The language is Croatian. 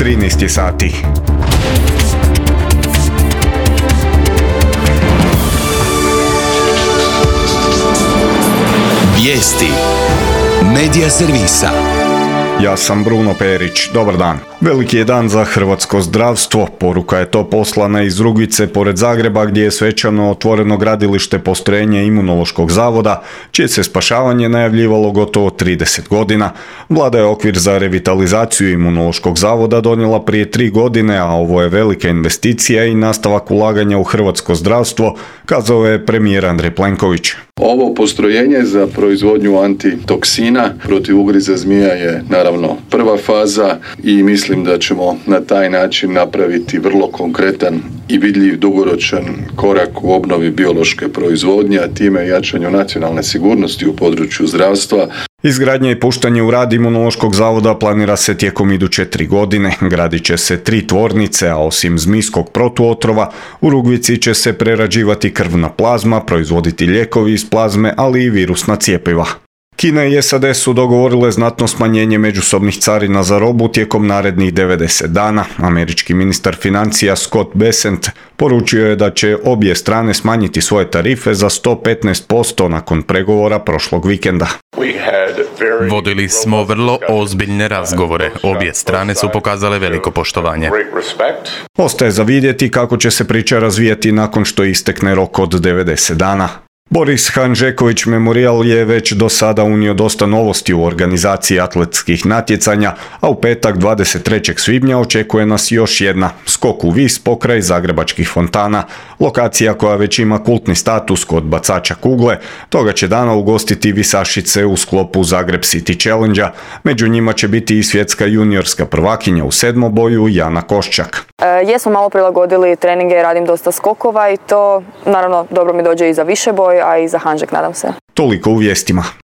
13 sati. Vijesti Medija servisa. Ja sam Bruno Perić, dobar dan. Veliki je dan za hrvatsko zdravstvo. Poruka je to poslana iz Rugvice pored Zagreba, gdje je svečano otvoreno gradilište postrojenja Imunološkog zavoda, čije se spašavanje najavljivalo gotovo 30 godina. Vlada je okvir za revitalizaciju Imunološkog zavoda donijela prije 3 godine, a ovo je velika investicija i nastavak ulaganja u hrvatsko zdravstvo, kazao je premijer Andrej Plenković. Ovo postrojenje za proizvodnju antitoksina protiv ugriza zmija je naravno prva faza i mislim da ćemo na taj način napraviti vrlo konkretan i vidljiv dugoročan korak u obnovi biološke proizvodnje, a time jačanju nacionalne sigurnosti u području zdravstva. Izgradnja i puštanje u rad Imunološkog zavoda planira se tijekom iduće 3 godine. Gradit će se 3 tvornice, a osim zmijskog protuotrova, u Rugvici će se prerađivati krvna plazma, proizvoditi lijekovi iz plazme, ali i virusna cjepiva. Kina i SAD su dogovorile znatno smanjenje međusobnih carina za robu tijekom narednih 90 dana. Američki ministar financija Scott Bessent poručio je da će obje strane smanjiti svoje tarife za 115% nakon pregovora prošlog vikenda. Vodili smo vrlo ozbiljne razgovore. Obje strane su pokazale veliko poštovanje. Ostaje za vidjeti kako će se priča razvijati nakon što istekne rok od 90 dana. Boris Hanžeković Memorial je već do sada unio dosta novosti u organizaciji atletskih natjecanja, a u petak 23. svibnja očekuje nas još jedna, skok u vis pokraj zagrebačkih fontana. Lokacija koja već ima kultni status kod bacača kugle, toga će dana ugostiti visašice u sklopu Zagreb City Challenge-a. Među njima će biti i svjetska juniorska prvakinja u sedmoboju Jana Koščak. Jesmo malo prilagodili treninge, radim dosta skokova i to naravno dobro mi dođe i za višeboj, a i za hanžek, nadam se. Toliko u vijestima.